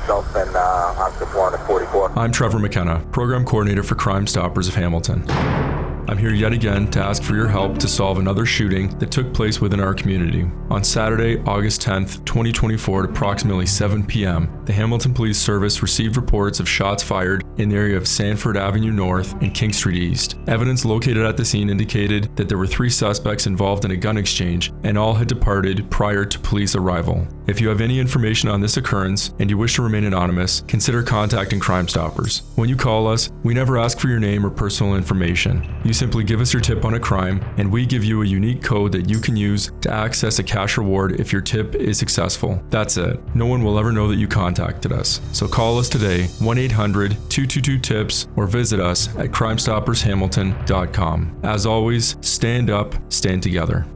myself and Officer Florida 44. I'm Trevor McKenna, Program Coordinator for Crime Stoppers of Hamilton. I'm here yet again to ask for your help to solve another shooting that took place within our community. On Saturday, August 10th, 2024 at approximately 7 p.m., the Hamilton Police Service received reports of shots fired in the area of Sanford Avenue North and King Street East. Evidence located at the scene indicated that there were 3 suspects involved in a gun exchange and all had departed prior to police arrival. If you have any information on this occurrence and you wish to remain anonymous, consider contacting Crime Stoppers. When you call us, we never ask for your name or personal information. You simply give us your tip on a crime, and we give you a unique code that you can use to access a cash reward if your tip is successful. That's it. No one will ever know that you contacted us. So call us today, 1-800-222-TIPS, or visit us at crimestoppershamilton.com. As always, stand up, stand together.